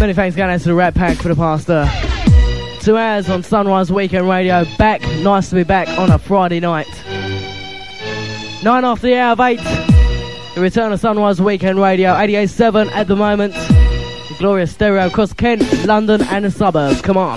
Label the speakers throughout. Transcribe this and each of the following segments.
Speaker 1: Many thanks going out to the Rat Pack for the past 2 hours on Sunrise Weekend Radio. Back, nice to be back on a Friday night. 9 after the hour of 8. The return of Sunrise Weekend Radio, 88.7 at the moment. The glorious stereo across Kent, London and the suburbs. Come on.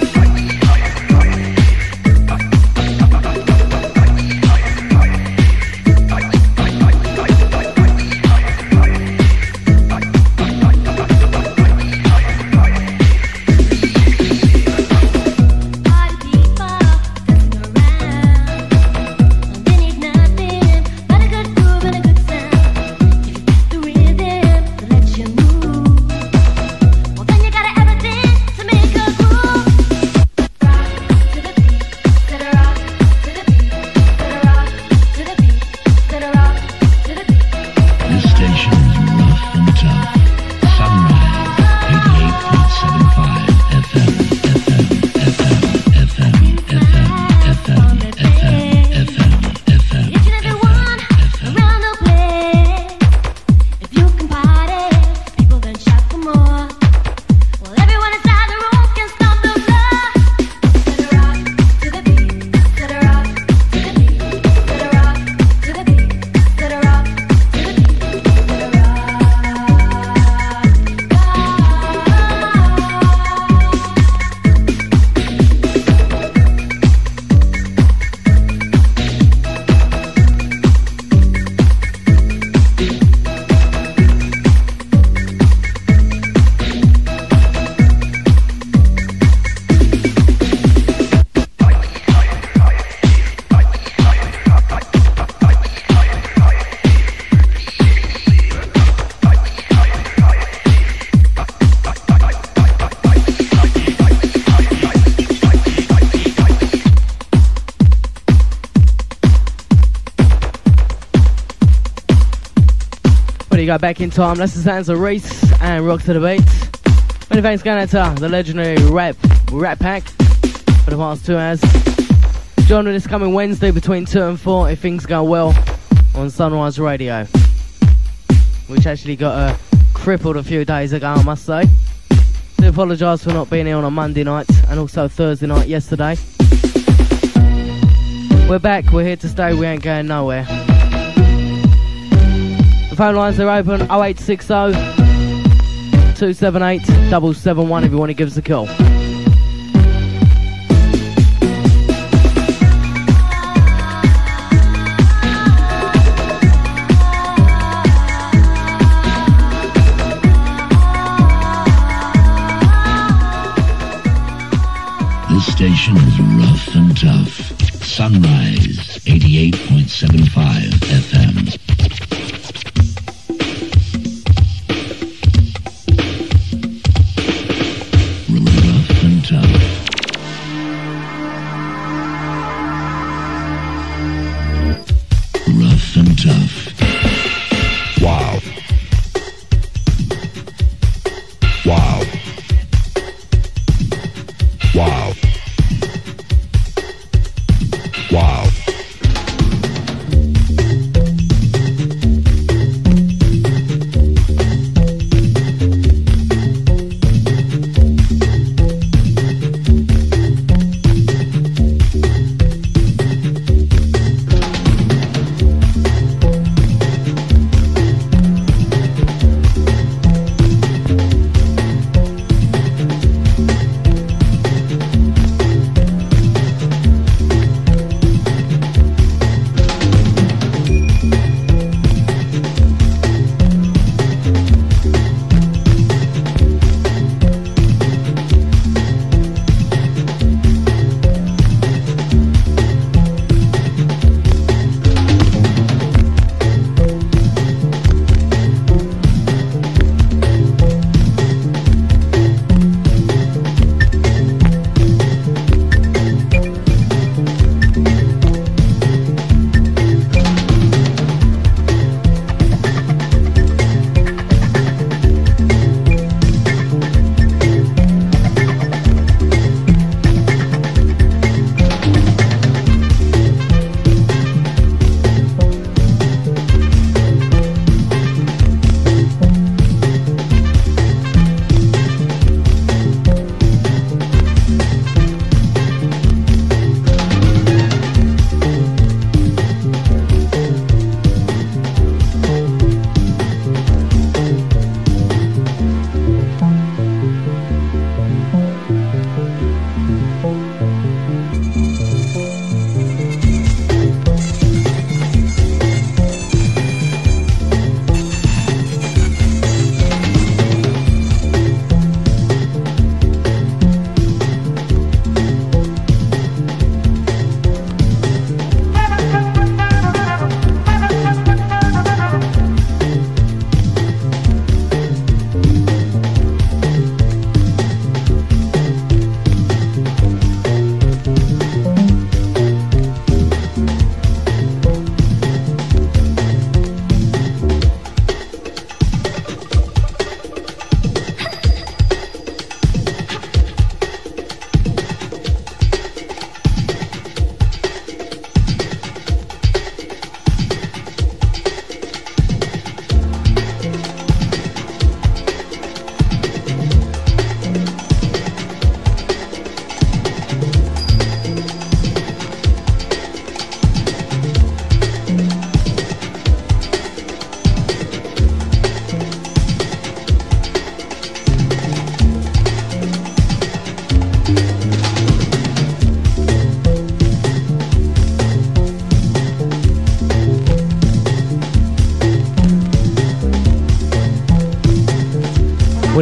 Speaker 1: Go back in time. That's the sounds of Reese and Rock to the Beat. Many thanks going out to the legendary Rat Pack for the past 2 hours. Join me this coming Wednesday between 2 and 4 if things go well on Sunrise Radio, which actually got crippled a few days ago, I must say. Do apologise for not being here on a Monday night and also Thursday night yesterday. We're back, we're here to stay, we ain't going nowhere. Phone lines are open 0860 278 771 if you want to give us a call.
Speaker 2: This station is rough and tough. Sunrise 88.75 FM.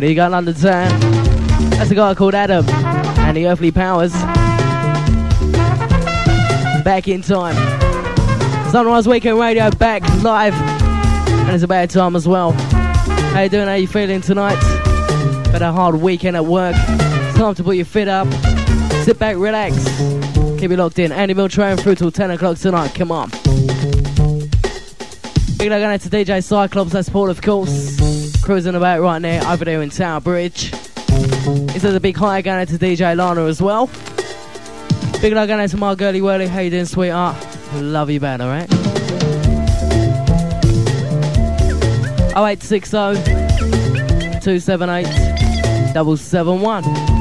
Speaker 1: do you got London Town? That's a guy called Adam and the Earthly Powers. Back in time. Sunrise Weekend Radio back live. And it's about time as well. How you doing? How you feeling tonight? Been a hard weekend at work. It's time to put your feet up. Sit back, relax. Keep it locked in. Andy Mill train through till 10 o'clock tonight. Come on. Big love going out to DJ Cyclops. That's Paul, of course. Cruising about right now over there in Tower Bridge. He says a big hi going out to DJ Lana as well. Big love going out to my girly whirly. How you doing, sweetheart? Love you bad, alright? 0860 278 771.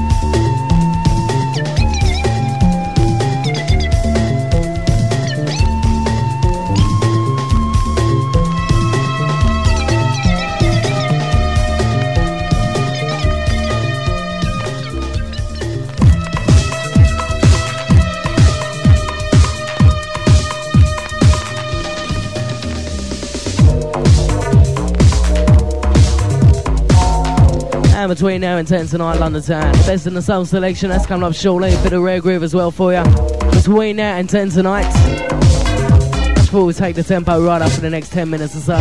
Speaker 1: And between now and 10 tonight, London Town. The best in the soul selection, that's coming up shortly. A bit of rare groove as well for you. Between now and 10 tonight. Before we take the tempo right up for the next 10 minutes or so.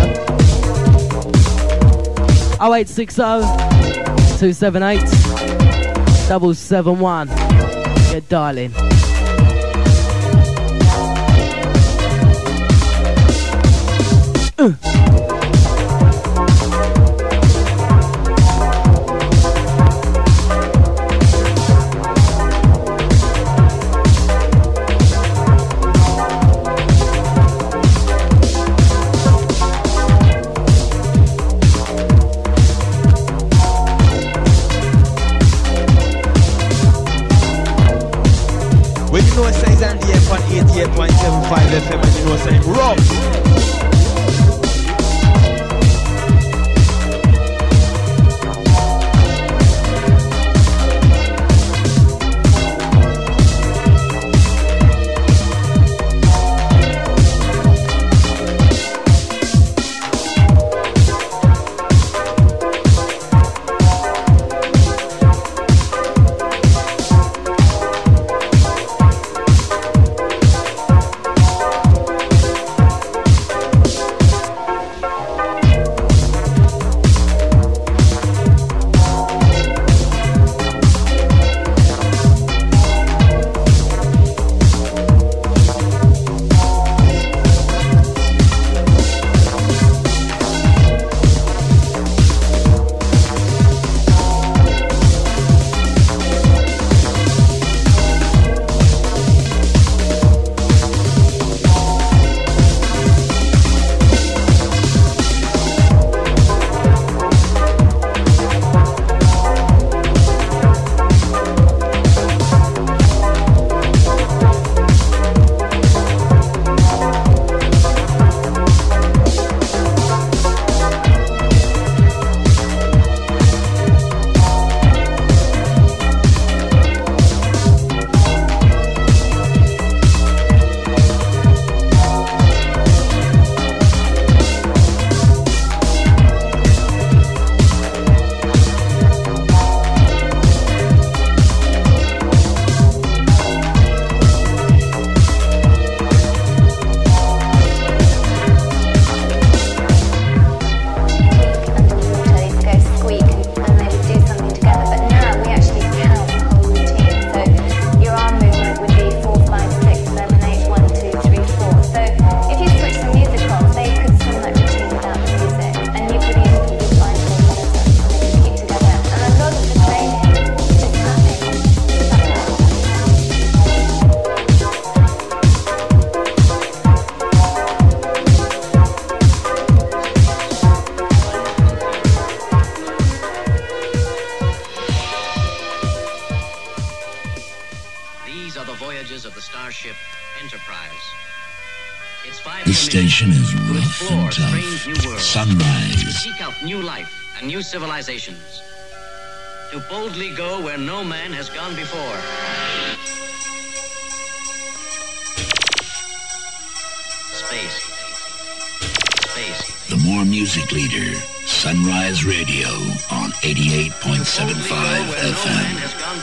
Speaker 1: 0860 278 771. Get dialing.
Speaker 3: FM and you know saying rough.
Speaker 2: The station is rough and tough. Sunrise.
Speaker 4: To seek out new life and new civilizations. To boldly go where no man has gone before. Space.
Speaker 2: The more music leader, Sunrise Radio on 88.75 FM.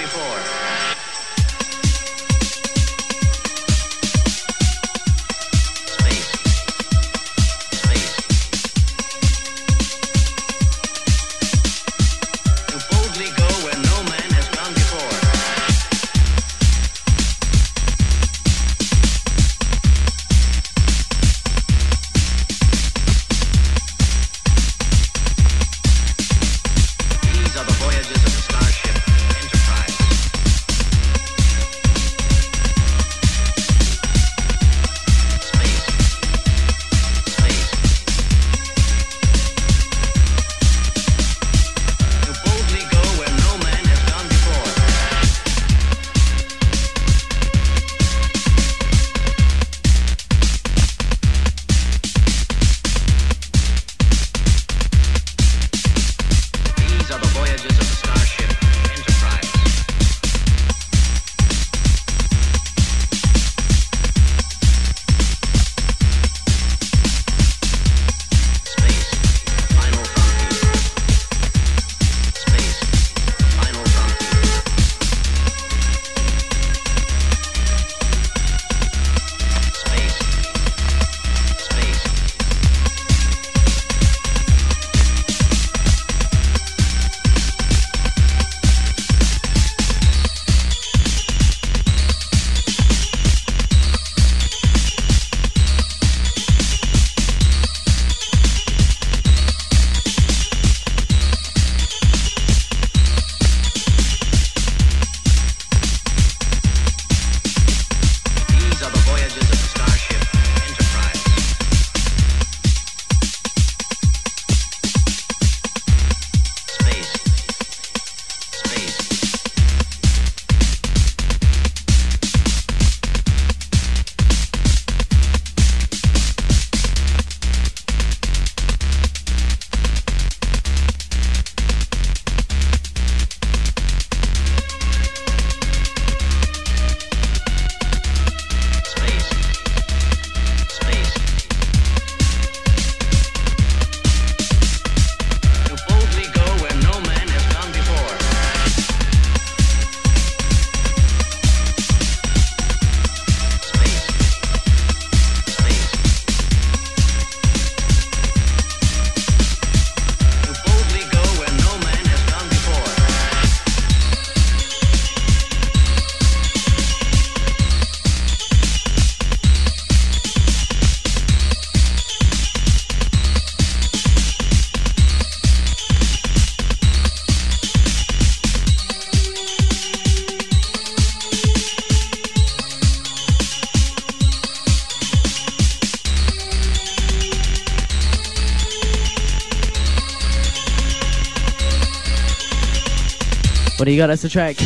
Speaker 1: What do you got? That's the track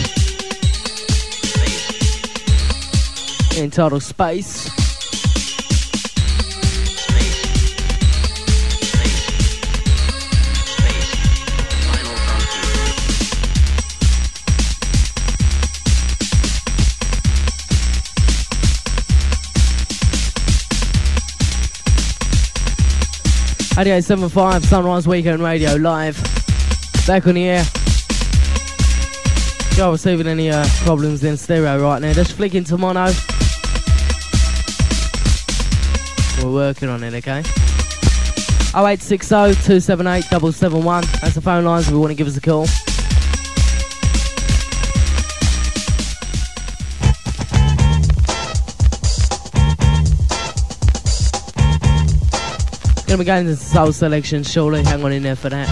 Speaker 1: entitled Space. Radio 75 Sunrise Weekend Radio live. Back on the air. If you're receiving any problems in stereo right now, just flick into mono. We're working on it, okay? 0860 278 771. That's the phone lines if you want to give us a call. Gonna be going to soul selection shortly. Hang on in there for that.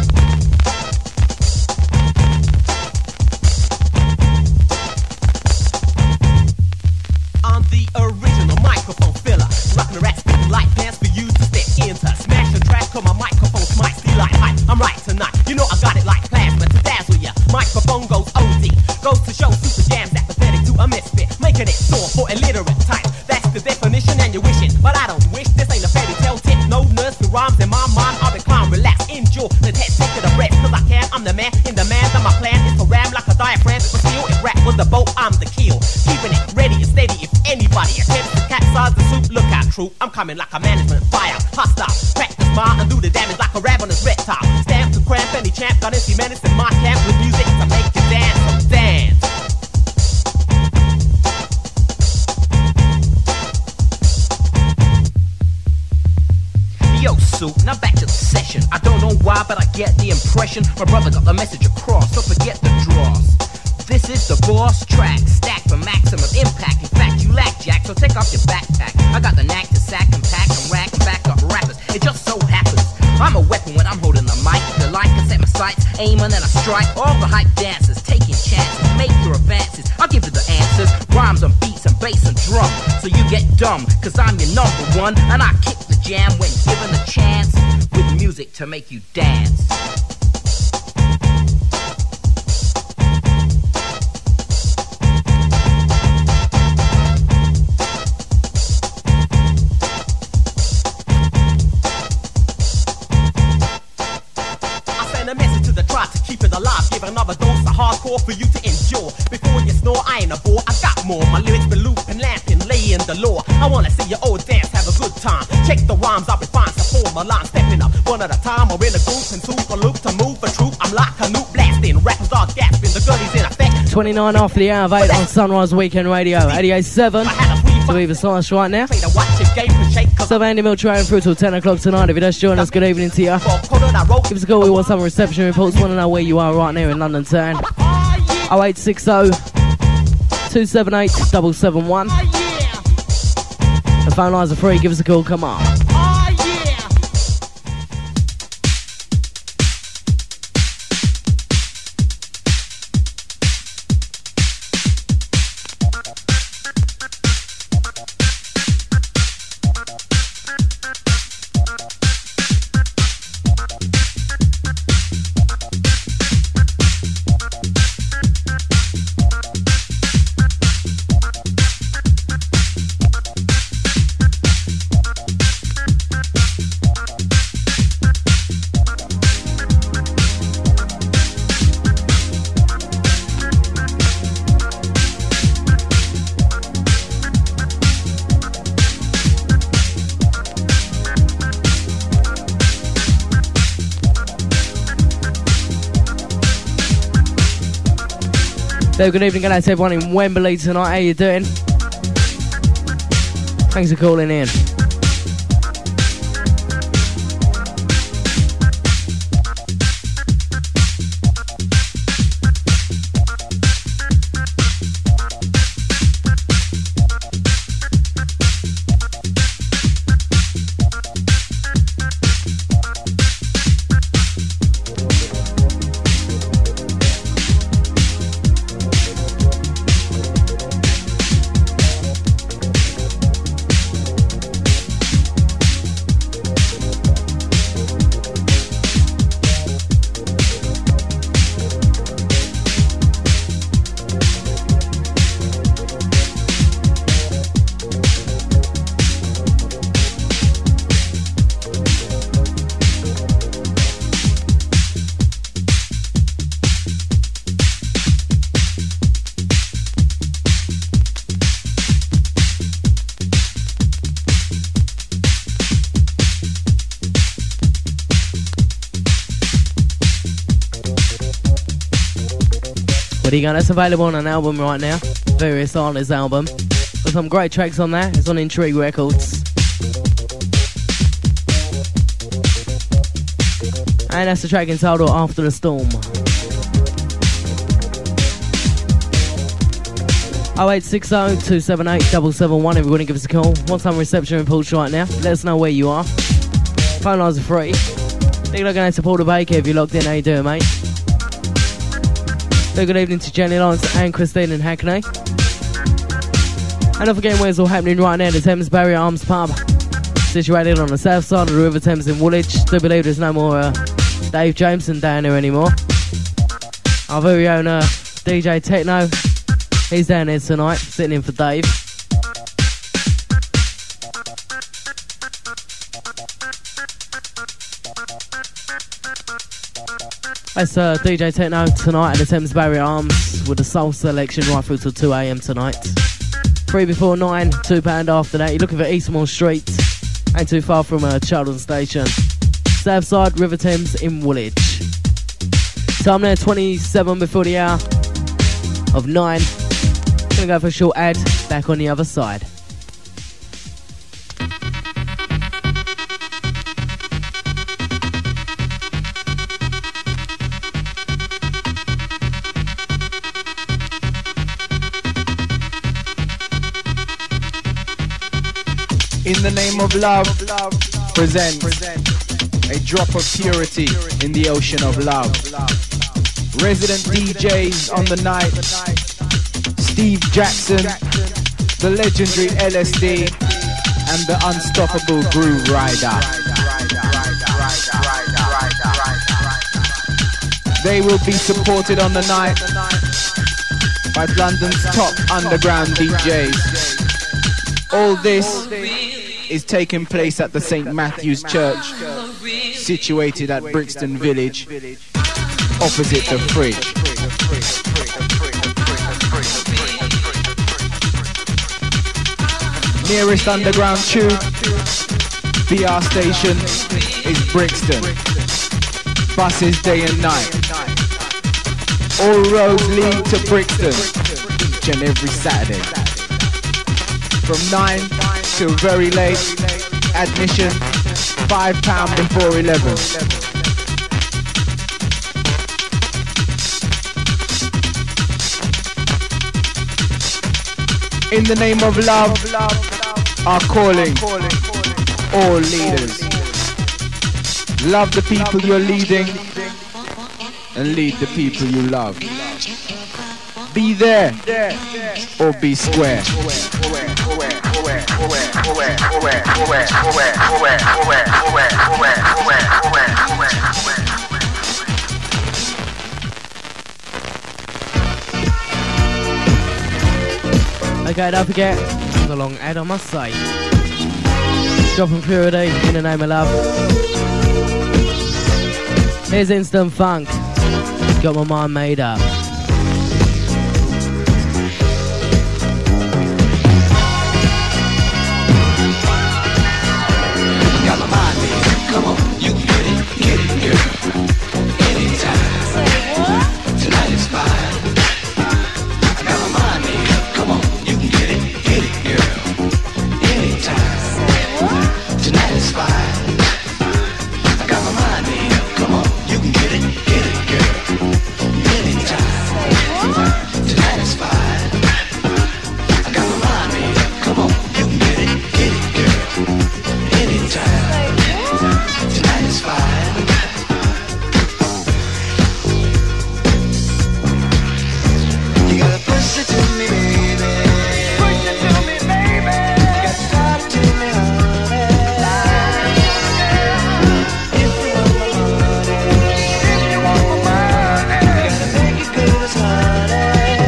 Speaker 5: I'm the original microphone filler, rocking the rat spitting light pants for you to step into. Smash the track 'cause my microphone's might still like hype. I'm right tonight, you know I got it like plasma to dazzle ya. Microphone goes OD, goes to show super jams that pathetic to a misfit, making it sore for illiterate type. That's the definition and you're wishing, but I don't wish. This ain't a fairy tale tip, no nursery rhymes in my mind. I'll be calm, relax, enjoy the test, take it a rest, 'cause I can. I'm the man in the man, and my plan is to ram like a diaphragm. But still, if rap was the boat, I'm the keel, keeping it ready and steady. If anybody attempts to capsize the soup, look out, troop. I'm coming like a management fire, hostile. Crack the smile and do the damage like a ravenous reptile. Stamp to demonstration. My brother got the message across, so forget the dross. This is the boss track, stacked for maximum impact. In fact, you lack jack, so take off your backpack. I got the knack to sack and pack and rack and back up rappers. It just so happens I'm a weapon when I'm holding the mic. The light can set my sights, aim and then I strike. All the hype dancers taking chances, make your advances. I'll give you the answers, rhymes on beats and bass and drum. So you get dumb, cause I'm your number one. And I kick the jam when given the chance, with music to make you dance. Keep it alive, give another dose of hardcore for you to endure. Before you snore, I ain't a bore, I got more. My lyrics been looping, lamping, laying the law. I wanna see your old dance, have a good time. Check the rhymes, I'll be fine, so form a line. Stepping up, one at a time, or in a group. And super loop to move a troop. I'm like a new blasting, rappers are gasping, the goodies in effect.
Speaker 1: 29 after the hour of 8 on Sunrise Weekend Radio, 88.7. To either side right now. So Andy Mill train through till 10 o'clock tonight. If you just join us, good evening to you. Give us a call, we want some reception reports. Want to know where you are right now in London town. 0860 278 771. The phone lines are free, give us a call, come on. So good evening, guys, everyone in Wembley tonight. How you doing? Thanks for calling in. There you go, that's available on an album right now. Various Artists album. Got some great tracks on that. It's on Intrigue Records. And that's the track entitled After the Storm. 0860 278 771. If you want to give us a call. Want some reception reports right now? Let us know where you are. Phone lines are free. Big looking at Porter Baker if you're logged in. How you doing, mate? So good evening to Jenny Lawrence and Christine in Hackney. And don't forget where's all happening right now. The Thames Barrier Arms Pub, situated on the south side of the River Thames in Woolwich. Do believe there's no more Dave Jameson down there anymore. Our very own DJ Techno, he's down here tonight, sitting in for Dave. That's DJ Techno tonight at the Thames Barrier Arms with the soul selection right through till 2 AM tonight. 3 before 9, £2 after that. You're looking for Eastmoor Street, ain't too far from Charlton Station. Southside, River Thames in Woolwich. Time there, 27 before the hour of 9. Gonna go for a short ad, back on the other side.
Speaker 3: In the Name of Love presents a drop of purity in the ocean of love. Resident DJs on the night, Steve Jackson, the legendary LSD, and the unstoppable Groove Rider. They will be supported on the night by London's top underground DJs. All this is taking place at the St. Matthew's Church, situated at Brixton Village, opposite the Fridge. Nearest underground tube, BR station, is Brixton. Buses day and night. All roads lead to Brixton each and every Saturday. From 9 till very late. Admission £5 before 11. In the Name of Love are calling all leaders. Love the people you're leading and lead the people you love. Be there or be square.
Speaker 1: Okay, don't forget, there's a long ad I must say. Dropping purity in the Name of Love. Here's Instant Funk. Got my mind made up.
Speaker 2: Got my mind made up. Come on, you can get it, girl. Anytime. Tonight is fine. I got my mind made up. Come on, you can get it, girl. Anytime. Tonight is fine. I got my mind made up. Come on, you can get it, girl. Anytime. Tonight is fine. I got my mind made up. Come on, you can get it, girl. Anytime. Tonight is fine. You gotta push it to me, baby. Push it to me, baby. You gotta start it to me, honey. If you want my money, if you want my money, you gotta make it good as honey.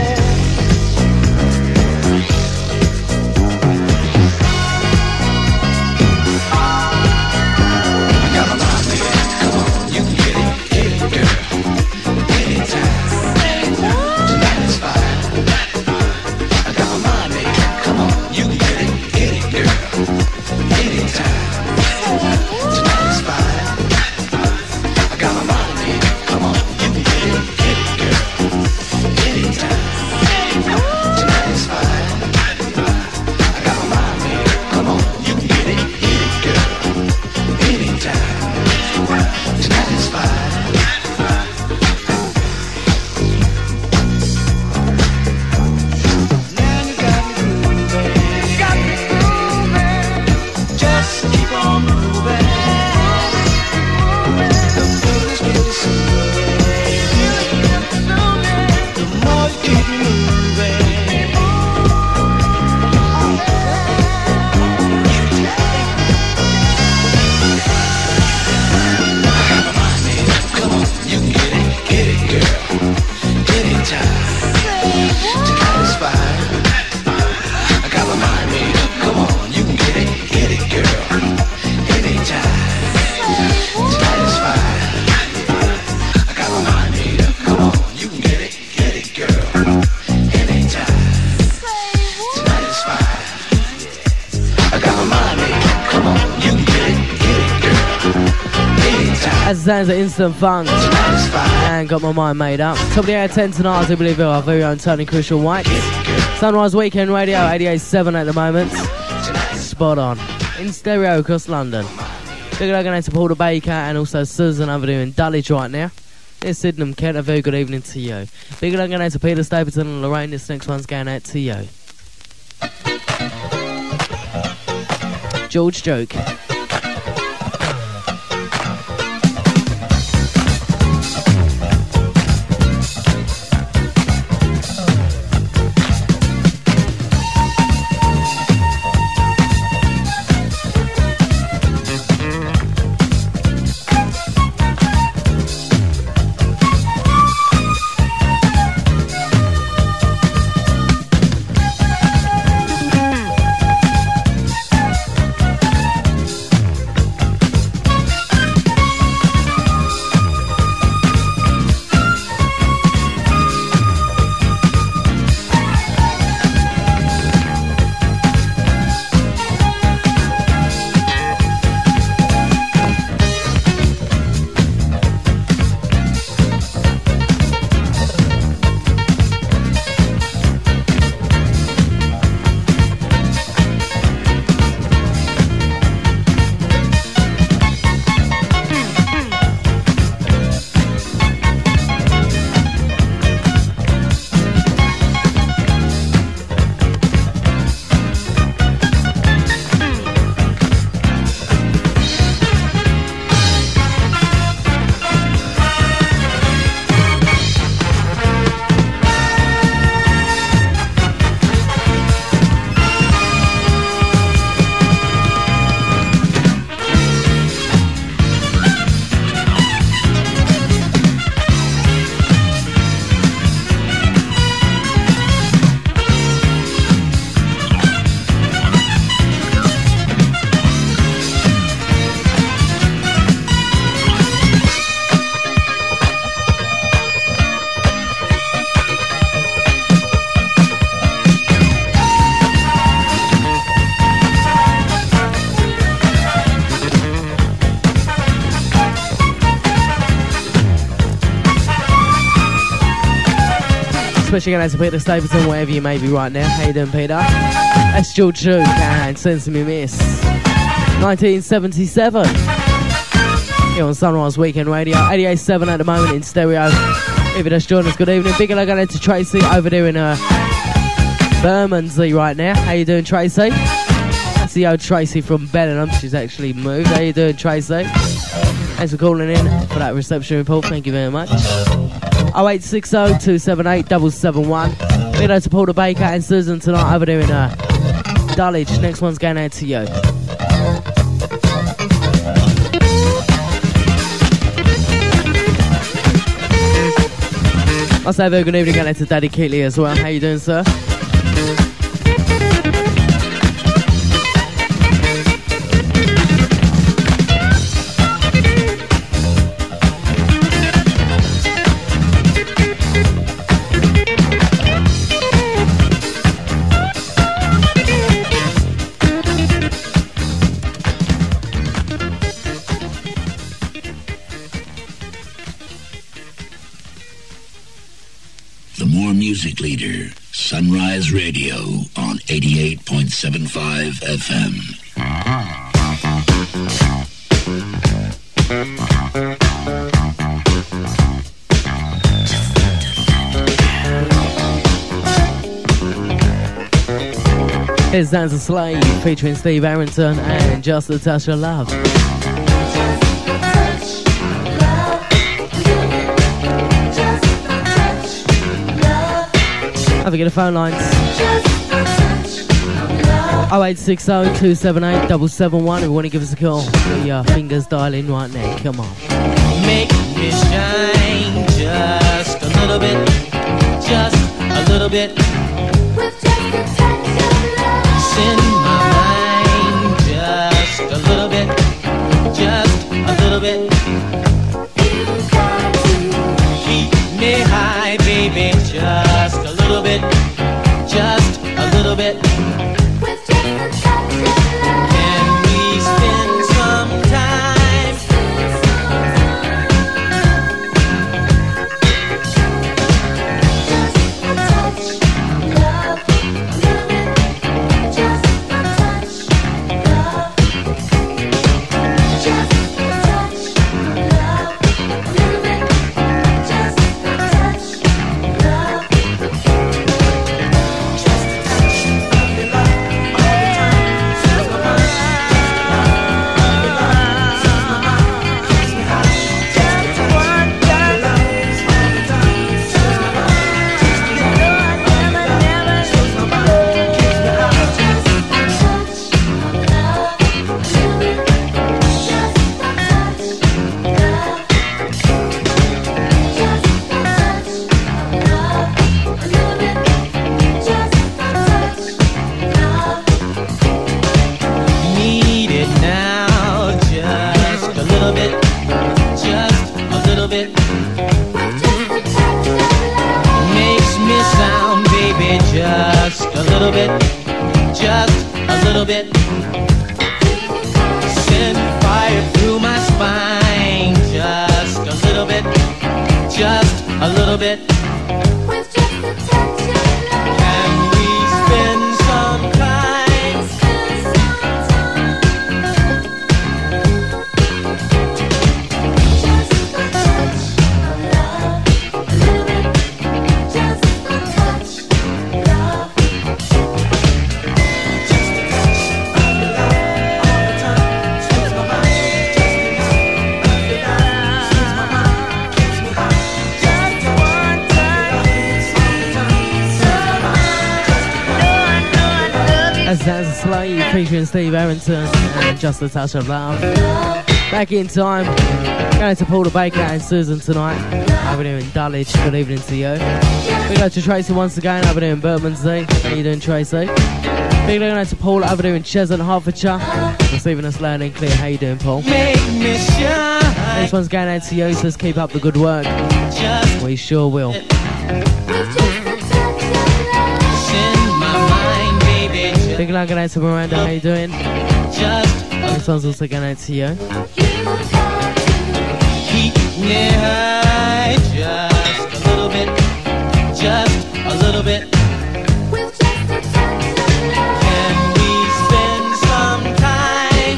Speaker 2: I got my mind made up. Come on, you can get it, girl. Anytime. Tonight is fine. I got my mind made up. Come on, you can get it, girl. Anytime. Tonight is fine. I got my mind made up. Come on, you can get it, girl. Anytime. Tonight is fine. I got my mind made up. Come on, you can get it, girl. Anytime. Tonight is fine. Now you got me grooving. Got me grooving. Just keep on moving. The feeling's really soothing. The more you keep me moving. Come on, you can get it, girl. Anytime. Tonight is fine. I got my mind made up. Come on, you can get it, girl. Anytime. Tonight is fine. I got my mind made up. Come on, you can get it, girl. Anytime. Tonight is fine. I got my mind made up. Come on, you can get it, girl. Anytime.
Speaker 1: As it sounds like Instant Funk.
Speaker 2: Tonight is fine.
Speaker 1: And got my mind made up. Top of the hour 10 tonight, I do believe our very own Tony Crucial White. Sunrise Weekend Radio, 88.7 at the moment. Spot on. In stereo across London. Big up going to Paul Baker and also Susan over there in Dulwich right now. It's Sydenham, Kent. A very good evening to you. Big up going to Peter Stapleton and Lorraine. This next one's going out to you. George Joke. Especially going out to Peter Stapleton, wherever you may be right now. How you doing, Peter? That's George Duke and Sense Me Miss. 1977. Here on Sunrise Weekend Radio. 88.7 at the moment in stereo. If you just joined us, good evening. Big hello going out to Tracy over there in Bermondsey right now. How you doing, Tracy? That's the old Tracy from Bellingham. She's actually moved. How you doing, Tracy? Thanks for calling in for that reception report. Thank you very much. 0860 278 771. Big hello to Paul the Baker and Susan tonight over there in Dulwich. Next one's going out to you. I'll say a very good evening going out to Daddy Keatley as well. How you doing, sir?
Speaker 6: Music leader, Sunrise Radio on 88.75 FM.
Speaker 1: Here's Dance a Slave featuring Steve Arrington and Just a Touch of Love. Have a good phone lines. 0860 278 771. If you want to give us a call, put your fingers dialing right now. Come on.
Speaker 5: Make me shine just a little bit, just a little bit. With just a touch of love. Send my mind just a little bit, just a little bit. You've got to keep me high, baby, just a little bit, just a little bit. With just a touch of love. Can we spend some time? Just a touch of love, a little bit. Just a touch of love. Just a touch of love, a little bit. Just a touch of love. Just a touch of your love. just a little bit, just a little bit. Send fire through my spine, just a little bit, just a little bit.
Speaker 7: With just a touch of love.
Speaker 5: Can we spend some time?
Speaker 7: Spend some time. Just a touch of love. A little bit. Just a touch of love.
Speaker 2: Just a touch of your love all the time. Sweets my mind. Just a touch of your love. Sweets my mind. Keeps me high. Just one touch all the time.
Speaker 1: As Dan's a Slave featuring Steve Arrington and Just a Touch of Love. Back in time. Going to Paul the Baker and Susan tonight. Over there in Dulwich. Good evening to you. We go to Tracy once again over there in Bermondsey. How you doing, Tracy? Big going out to Paul over there in Cheshunt, Hertfordshire. Receiving us loud and clear. How you doing, Paul?
Speaker 5: Make me shine.
Speaker 1: This one's going out to you, so let's keep up the good work.
Speaker 5: Just
Speaker 1: We sure will.
Speaker 7: With just a touch of love.
Speaker 5: send my mind, baby.
Speaker 1: Big love going out to Miranda. How you doing?
Speaker 5: Just
Speaker 1: This one's also going out to you.
Speaker 7: You got to
Speaker 5: keep me high. Just a little bit, just a little bit.
Speaker 7: with just a touch of love.
Speaker 5: Can we spend some time?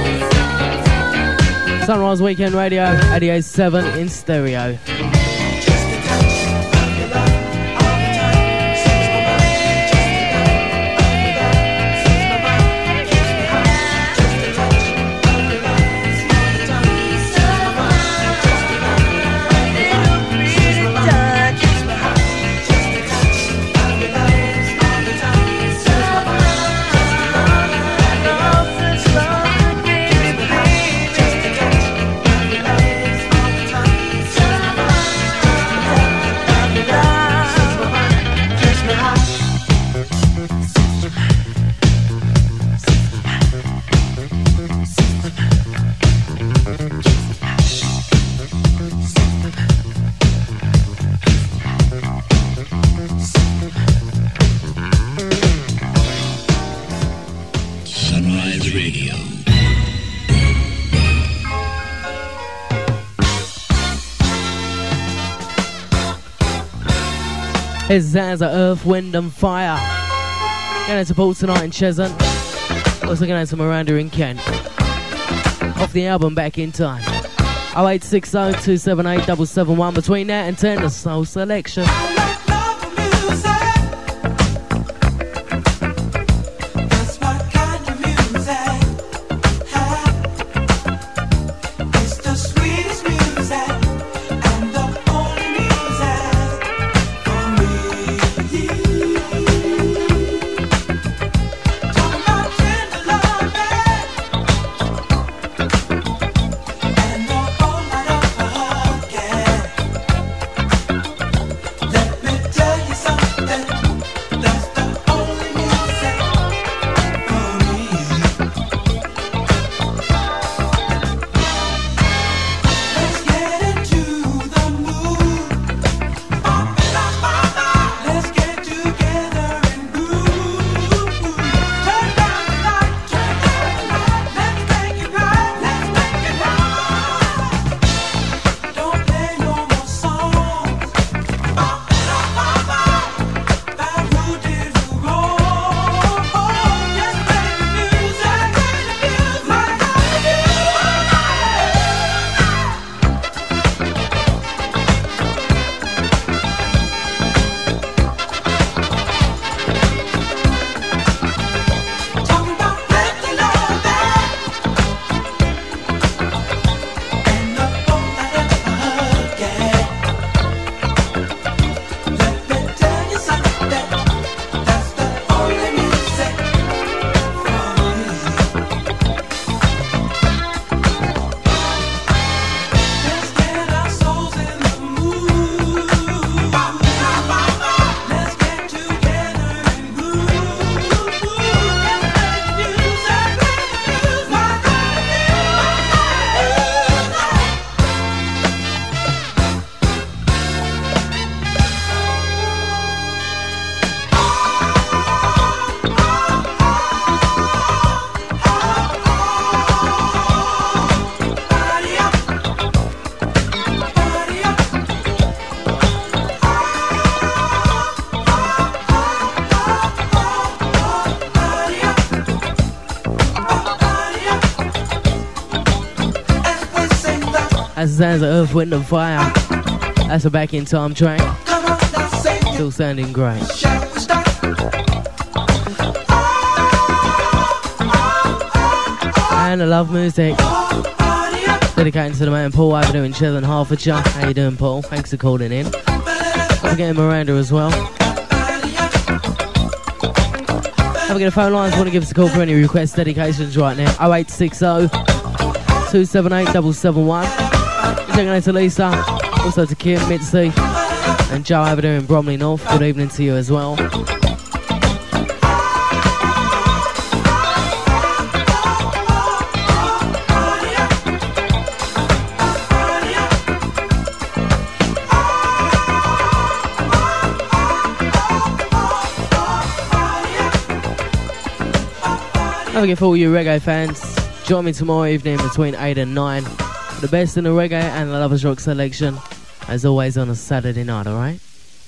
Speaker 1: Sunrise Weekend Radio, 88.7 in stereo.
Speaker 2: Just a touch of your love all the time. Sweets my mind. Just a touch of your love. Sweets my mind. Keeps me high. Just a touch of your love all the time. Sweets my mind. Just a love. Sweets my mind. Keeps me high. Just a touch of your love all the time. Sweets my mind. Just a love. Keeps me high. Just a touch of your love all the time. Sweets my mind. Keeps me high.
Speaker 6: Sunrise Radio.
Speaker 1: Here's Zans of Earth, Wind and Fire. Going out to Paul tonight in Cheshunt. Also going out to Miranda in Kent. Off the album Back in Time. 0860 278 771. Between that and 10, the Soul Selection.
Speaker 2: Let
Speaker 1: As the sounds of Earth, Wind and Fire. That's a Back in Time track. Still sounding great. And I love music. Dedicating to the man Paul over there in Chiltern, Hertfordshire. How you doing, Paul? Thanks for calling in. Don't forget Miranda as well. Have a get a phone lines. Want to give us a call for any requests, dedications right now? 0860 278 771. Checking out to Lisa, also to Kim, Mitzi, and Joe over there in Bromley North. Good evening to you as well. Have a get for all you reggae fans. Join me tomorrow evening between 8 and 9. The best in the reggae and the Lovers Rock selection, as always on a Saturday night, alright?